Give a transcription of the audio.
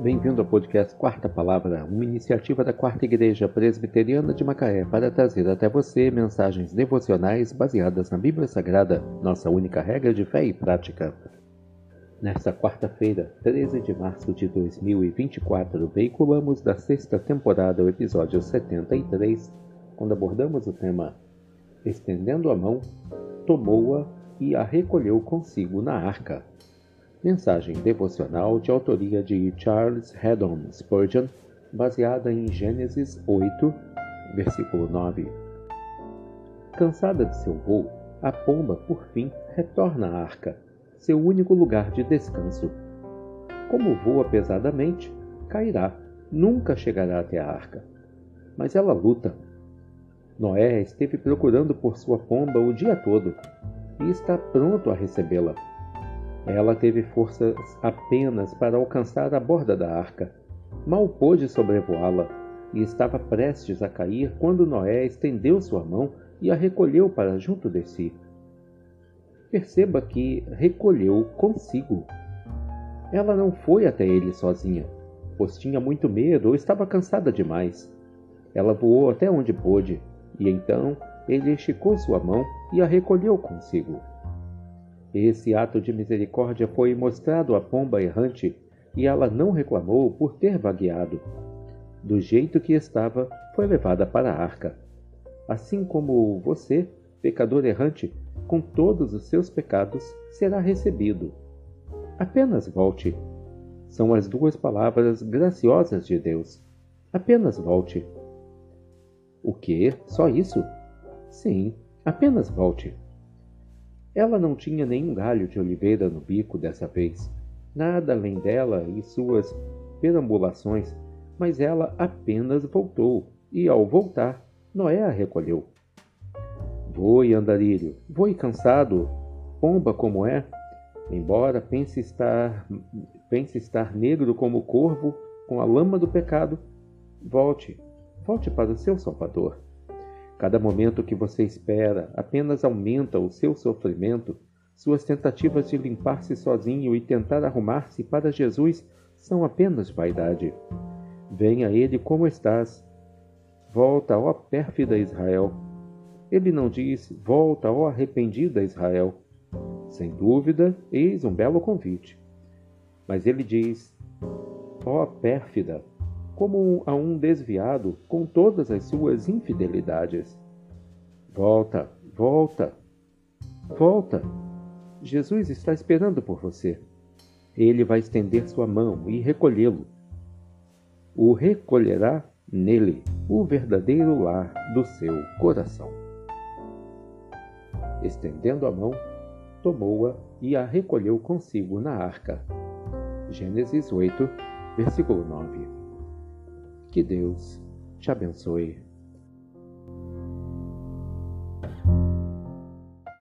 Bem-vindo ao podcast Quarta Palavra, uma iniciativa da Quarta Igreja Presbiteriana de Macaé para trazer até você mensagens devocionais baseadas na Bíblia Sagrada, nossa única regra de fé e prática. Nesta quarta-feira, 13 de março de 2024, veiculamos da sexta temporada o episódio 73, quando abordamos o tema Estendendo a mão, tomou-a e a recolheu consigo na arca. Mensagem devocional de autoria de Charles Haddon Spurgeon, baseada em Gênesis 8, versículo 9. Cansada de seu voo, a pomba, por fim, retorna à arca, seu único lugar de descanso. Como voa pesadamente, cairá, nunca chegará até a arca. Mas ela luta. Noé esteve procurando por sua pomba o dia todo e está pronto a recebê-la. Ela teve forças apenas para alcançar a borda da arca. Mal pôde sobrevoá-la e estava prestes a cair quando Noé estendeu sua mão e a recolheu para junto de si. Perceba que recolheu consigo. Ela não foi até ele sozinha, pois tinha muito medo ou estava cansada demais. Ela voou até onde pôde, e então ele esticou sua mão e a recolheu consigo. Esse ato de misericórdia foi mostrado à pomba errante, e ela não reclamou por ter vagueado. Do jeito que estava, foi levada para a arca. Assim como você, pecador errante, com todos os seus pecados, será recebido. Apenas volte. São as duas palavras graciosas de Deus. Apenas volte. O quê? Só isso? Sim, apenas volte. Ela não tinha nenhum galho de oliveira no bico dessa vez, nada além dela e suas perambulações, mas ela apenas voltou, e ao voltar, Noé a recolheu. Voe, andarilho, voe cansado, pomba como é, embora pense estar negro como o corvo, com a lama do pecado, volte para o seu Salvador. Cada momento que você espera apenas aumenta o seu sofrimento. Suas tentativas de limpar-se sozinho e tentar arrumar-se para Jesus são apenas vaidade. Venha a Ele como estás. Volta, ó pérfida Israel. Ele não diz, volta, ó arrependida Israel. Sem dúvida, eis um belo convite. Mas ele diz, ó pérfida, como a um desviado com todas as suas infidelidades. Volta, volta, volta. Jesus está esperando por você. Ele vai estender sua mão e recolhê-lo. O recolherá nele, o verdadeiro lar do seu coração. Estendendo a mão, tomou-a e a recolheu consigo na arca. Gênesis 8, versículo 9. Que Deus te abençoe.